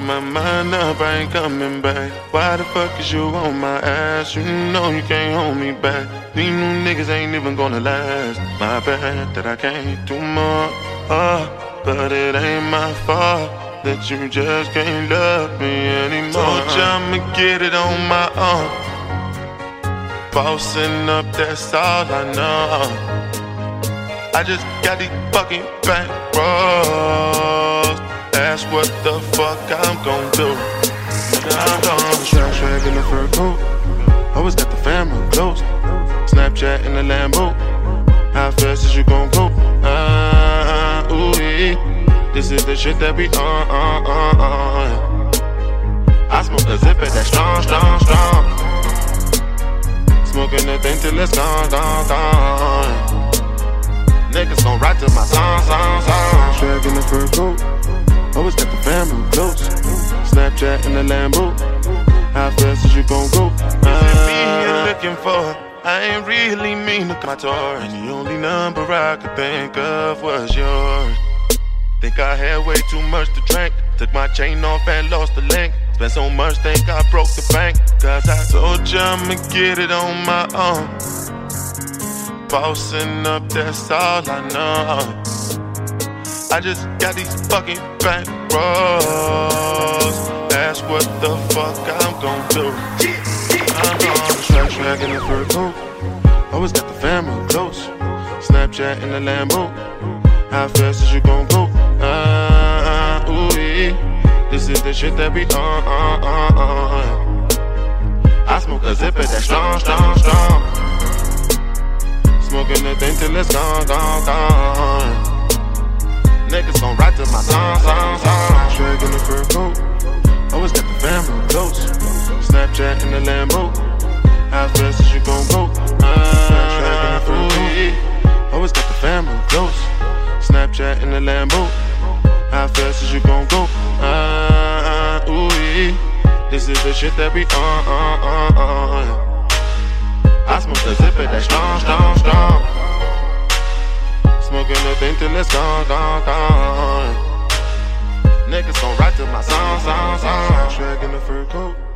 my mind up, I ain't coming back. Why the fuck is you on my ass? You know you can't hold me back. These new niggas ain't even gonna last. My bad that I can't do more, but it ain't my fault that you just can't love me anymore. Told you I'ma get it on my own. Bossing up, that's all I know. I just got these fucking bankrolls. That's what the fuck I'm gon' do. I'm gon' swag in the fur coat. Always got the family close. Snapchat in the Lambo. How fast is you gon' go? Ooh-wee. This is the shit that we on. I smoke a zipper that's strong, strong, strong. Smoking the thing till it's gone, gone, gone. Niggas gon' ride to my song. Swag in the fur coat. Always got the family close. Snapchat in the Lambo. How fast is you gon' go? Me you're looking for. I ain't really mean to my tour. And the only number I could think of was yours. Think I had way too much to drink. Took my chain off and lost the link. Spent so much, think I broke the bank. Cause I told you I'ma get it on my own. Bossing up, that's all I know. I just got these fucking bankrolls. That's what the fuck I'm gon' do. I'm gon' swag in the fur coat. Always got the family close. Snapchat in the Lambo. How fast is you gon' go? Ooh-wee. This is the shit that we on. I smoke a zipper that's strong, strong, strong. Smoking the thing till it's gone, gone, gone. Niggas gon' ride to my song. Swag in the fur coat. Always got the family close. Snapchat in the Lambo. How fast is you gon' go? Always got the family close. Snapchat in the Lambo. How fast is you gon' go? Ooh-wee. This is the shit that we on. I smoke the zipper that's strong, strong, strong. Smoking the thing till it's gone, gone, gone. Niggas gon' ride to my song. Swag in the fur coat.